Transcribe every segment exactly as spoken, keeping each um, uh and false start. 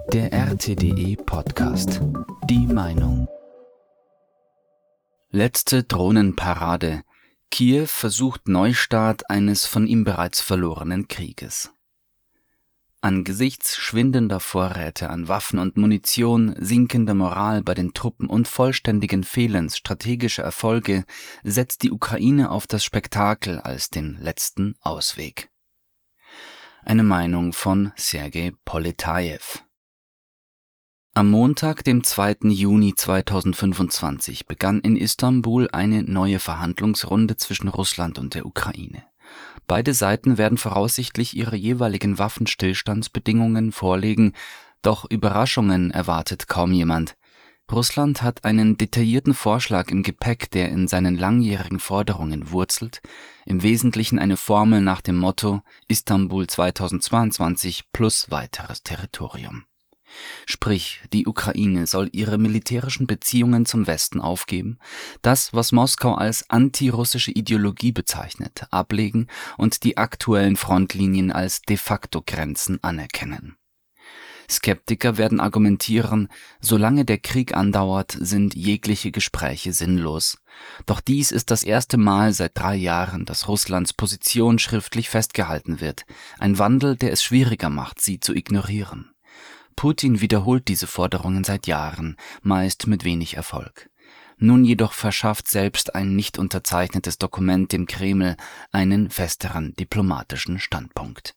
Der R T D E-Podcast. Die Meinung. Letzte Drohnenparade. Kiew versucht Neustart eines von ihm bereits verlorenen Krieges. Angesichts schwindender Vorräte an Waffen und Munition, sinkender Moral bei den Truppen und vollständigen Fehlens strategischer Erfolge setzt die Ukraine auf das Spektakel als den letzten Ausweg. Eine Meinung von Sergei Poletajew. Am Montag, dem zweiten Juni zweitausendfünfundzwanzig, begann in Istanbul eine neue Verhandlungsrunde zwischen Russland und der Ukraine. Beide Seiten werden voraussichtlich ihre jeweiligen Waffenstillstandsbedingungen vorlegen, doch Überraschungen erwartet kaum jemand. Russland hat einen detaillierten Vorschlag im Gepäck, der in seinen langjährigen Forderungen wurzelt, im Wesentlichen eine Formel nach dem Motto Istanbul zweitausendzweiundzwanzig plus weiteres Territorium. Sprich, die Ukraine soll ihre militärischen Beziehungen zum Westen aufgeben, das, was Moskau als antirussische Ideologie bezeichnet, ablegen und die aktuellen Frontlinien als de facto Grenzen anerkennen. Skeptiker werden argumentieren, solange der Krieg andauert, sind jegliche Gespräche sinnlos. Doch dies ist das erste Mal seit drei Jahren, dass Russlands Position schriftlich festgehalten wird, ein Wandel, der es schwieriger macht, sie zu ignorieren. Putin wiederholt diese Forderungen seit Jahren, meist mit wenig Erfolg. Nun jedoch verschafft selbst ein nicht unterzeichnetes Dokument dem Kreml einen festeren diplomatischen Standpunkt.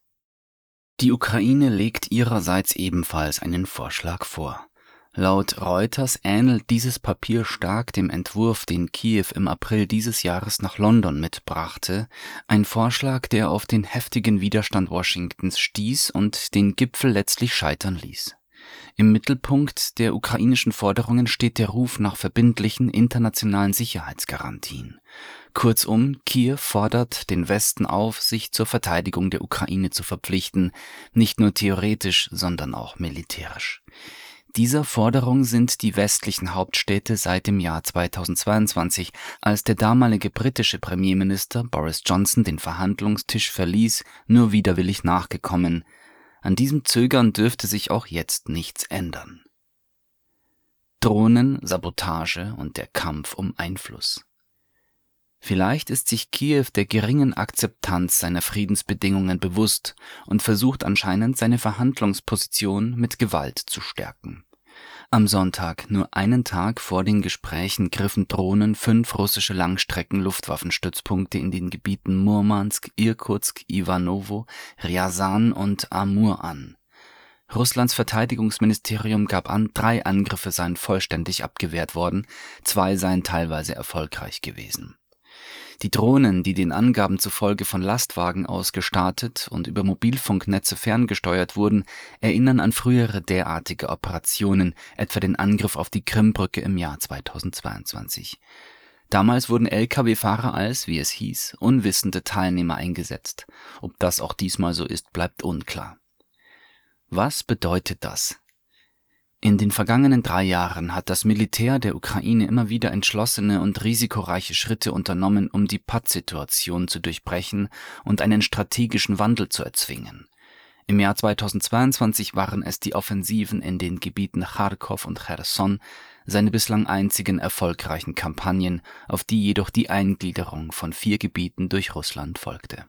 Die Ukraine legt ihrerseits ebenfalls einen Vorschlag vor. Laut Reuters ähnelt dieses Papier stark dem Entwurf, den Kiew im April dieses Jahres nach London mitbrachte, ein Vorschlag, der auf den heftigen Widerstand Washingtons stieß und den Gipfel letztlich scheitern ließ. Im Mittelpunkt der ukrainischen Forderungen steht der Ruf nach verbindlichen internationalen Sicherheitsgarantien. Kurzum, Kiew fordert den Westen auf, sich zur Verteidigung der Ukraine zu verpflichten, nicht nur theoretisch, sondern auch militärisch. Dieser Forderung sind die westlichen Hauptstädte seit dem Jahr zweitausendzweiundzwanzig, als der damalige britische Premierminister Boris Johnson den Verhandlungstisch verließ, nur widerwillig nachgekommen. An diesem Zögern dürfte sich auch jetzt nichts ändern. Drohnen, Sabotage und der Kampf um Einfluss. Vielleicht ist sich Kiew der geringen Akzeptanz seiner Friedensbedingungen bewusst und versucht anscheinend, seine Verhandlungsposition mit Gewalt zu stärken. Am Sonntag, nur einen Tag vor den Gesprächen, griffen Drohnen fünf russische Langstrecken-Luftwaffenstützpunkte in den Gebieten Murmansk, Irkutsk, Iwanowo, Rjasan und Amur an. Russlands Verteidigungsministerium gab an, drei Angriffe seien vollständig abgewehrt worden, zwei seien teilweise erfolgreich gewesen. Die Drohnen, die den Angaben zufolge von Lastwagen aus gestartet und über Mobilfunknetze ferngesteuert wurden, erinnern an frühere derartige Operationen, etwa den Angriff auf die Krimbrücke im Jahr zweitausendzweiundzwanzig. Damals wurden L K W-Fahrer als, wie es hieß, unwissende Teilnehmer eingesetzt. Ob das auch diesmal so ist, bleibt unklar. Was bedeutet das? In den vergangenen drei Jahren hat das Militär der Ukraine immer wieder entschlossene und risikoreiche Schritte unternommen, um die Pattsituation zu durchbrechen und einen strategischen Wandel zu erzwingen. Im Jahr zweitausendzweiundzwanzig waren es die Offensiven in den Gebieten Charkow und Cherson, seine bislang einzigen erfolgreichen Kampagnen, auf die jedoch die Eingliederung von vier Gebieten durch Russland folgte.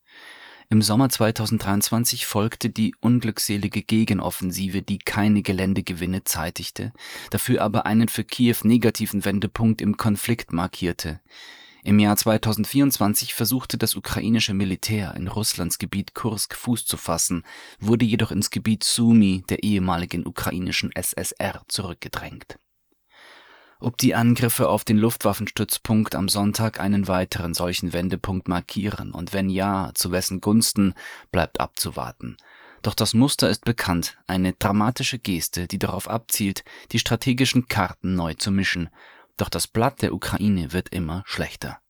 Im Sommer zweitausenddreiundzwanzig folgte die unglückselige Gegenoffensive, die keine Geländegewinne zeitigte, dafür aber einen für Kiew negativen Wendepunkt im Konflikt markierte. Im Jahr zweitausendvierundzwanzig versuchte das ukrainische Militär in Russlands Gebiet Kursk Fuß zu fassen, wurde jedoch ins Gebiet Sumy, der ehemaligen ukrainischen S S R, zurückgedrängt. Ob die Angriffe auf den Luftwaffenstützpunkt am Sonntag einen weiteren solchen Wendepunkt markieren und wenn ja, zu wessen Gunsten, bleibt abzuwarten. Doch das Muster ist bekannt, eine dramatische Geste, die darauf abzielt, die strategischen Karten neu zu mischen. Doch das Blatt der Ukraine wird immer schlechter.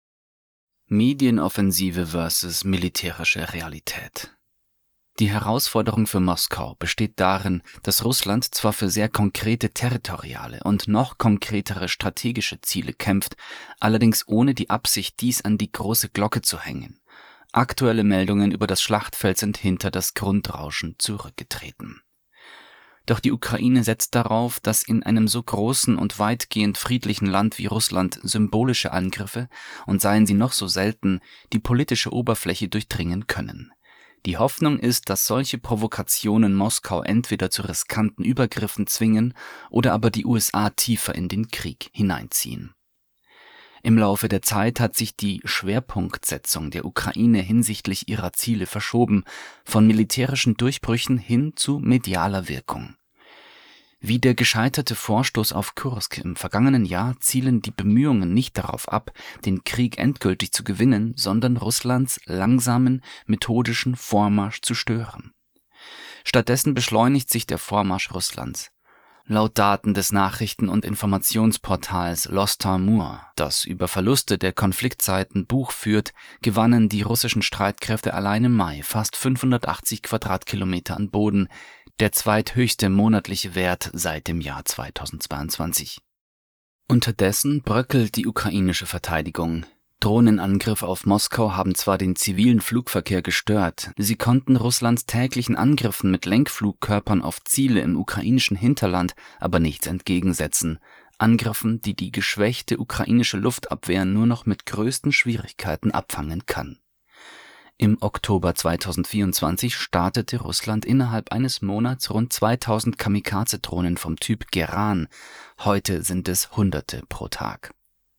Medienoffensive versus militärische Realität. Die Herausforderung für Moskau besteht darin, dass Russland zwar für sehr konkrete territoriale und noch konkretere strategische Ziele kämpft, allerdings ohne die Absicht, dies an die große Glocke zu hängen. Aktuelle Meldungen über das Schlachtfeld sind hinter das Grundrauschen zurückgetreten. Doch die Ukraine setzt darauf, dass in einem so großen und weitgehend friedlichen Land wie Russland symbolische Angriffe, und seien sie noch so selten, die politische Oberfläche durchdringen können. Die Hoffnung ist, dass solche Provokationen Moskau entweder zu riskanten Übergriffen zwingen oder aber die U S A tiefer in den Krieg hineinziehen. Im Laufe der Zeit hat sich die Schwerpunktsetzung der Ukraine hinsichtlich ihrer Ziele verschoben, von militärischen Durchbrüchen hin zu medialer Wirkung. Wie der gescheiterte Vorstoß auf Kursk im vergangenen Jahr zielen die Bemühungen nicht darauf ab, den Krieg endgültig zu gewinnen, sondern Russlands langsamen, methodischen Vormarsch zu stören. Stattdessen beschleunigt sich der Vormarsch Russlands. Laut Daten des Nachrichten- und Informationsportals Lost-Timor, das über Verluste der Konfliktzeiten Buch führt, gewannen die russischen Streitkräfte allein im Mai fast fünfhundertachtzig Quadratkilometer an Boden, der zweithöchste monatliche Wert seit dem Jahr zweitausendzweiundzwanzig. Unterdessen bröckelt die ukrainische Verteidigung. Drohnenangriffe auf Moskau haben zwar den zivilen Flugverkehr gestört, sie konnten Russlands täglichen Angriffen mit Lenkflugkörpern auf Ziele im ukrainischen Hinterland aber nichts entgegensetzen. Angriffen, die die geschwächte ukrainische Luftabwehr nur noch mit größten Schwierigkeiten abfangen kann. Im Oktober zweitausendvierundzwanzig startete Russland innerhalb eines Monats rund zweitausend Kamikaze-Drohnen vom Typ Geran. Heute sind es Hunderte pro Tag.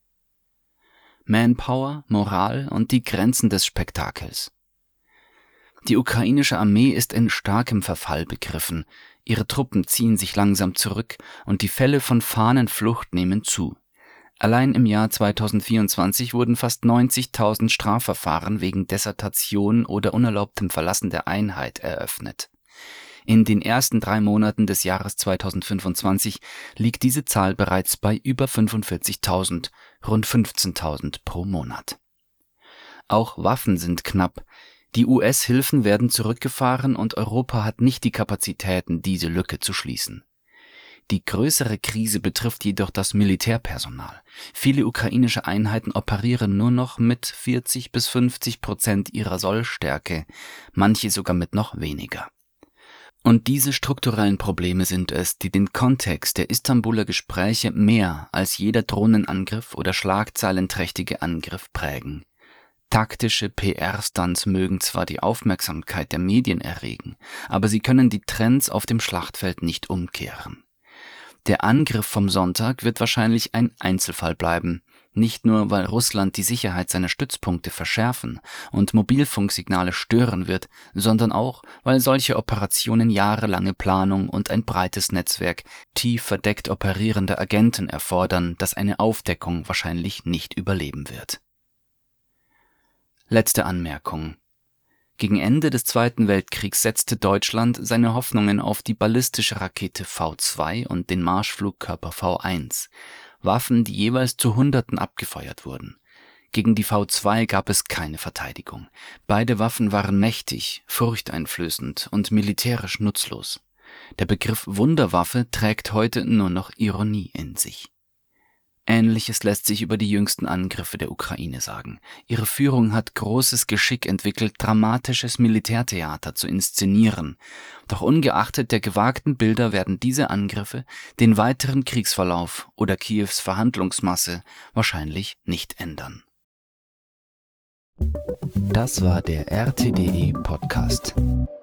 Manpower, Moral und die Grenzen des Spektakels. Die ukrainische Armee ist in starkem Verfall begriffen. Ihre Truppen ziehen sich langsam zurück und die Fälle von Fahnenflucht nehmen zu. Allein im Jahr zweitausendvierundzwanzig wurden fast neunzigtausend Strafverfahren wegen Desertation oder unerlaubtem Verlassen der Einheit eröffnet. In den ersten drei Monaten des Jahres zweitausendfünfundzwanzig liegt diese Zahl bereits bei über fünfundvierzigtausend, rund fünfzehntausend pro Monat. Auch Waffen sind knapp. Die U S-Hilfen werden zurückgefahren und Europa hat nicht die Kapazitäten, diese Lücke zu schließen. Die größere Krise betrifft jedoch das Militärpersonal. Viele ukrainische Einheiten operieren nur noch mit vierzig bis fünfzig Prozent ihrer Sollstärke, manche sogar mit noch weniger. Und diese strukturellen Probleme sind es, die den Kontext der Istanbuler Gespräche mehr als jeder Drohnenangriff oder schlagzeilenträchtige Angriff prägen. Taktische P R-Stunts mögen zwar die Aufmerksamkeit der Medien erregen, aber sie können die Trends auf dem Schlachtfeld nicht umkehren. Der Angriff vom Sonntag wird wahrscheinlich ein Einzelfall bleiben, nicht nur, weil Russland die Sicherheit seiner Stützpunkte verschärfen und Mobilfunksignale stören wird, sondern auch, weil solche Operationen jahrelange Planung und ein breites Netzwerk tief verdeckt operierender Agenten erfordern, das eine Aufdeckung wahrscheinlich nicht überleben wird. Letzte Anmerkung. Gegen Ende des Zweiten Weltkriegs setzte Deutschland seine Hoffnungen auf die ballistische Rakete V zwei und den Marschflugkörper V eins. Waffen, die jeweils zu Hunderten abgefeuert wurden. Gegen die V zwei gab es keine Verteidigung. Beide Waffen waren mächtig, furchteinflößend und militärisch nutzlos. Der Begriff Wunderwaffe trägt heute nur noch Ironie in sich. Ähnliches lässt sich über die jüngsten Angriffe der Ukraine sagen. Ihre Führung hat großes Geschick entwickelt, dramatisches Militärtheater zu inszenieren. Doch ungeachtet der gewagten Bilder werden diese Angriffe den weiteren Kriegsverlauf oder Kiews Verhandlungsmasse wahrscheinlich nicht ändern. Das war der R T D E Podcast.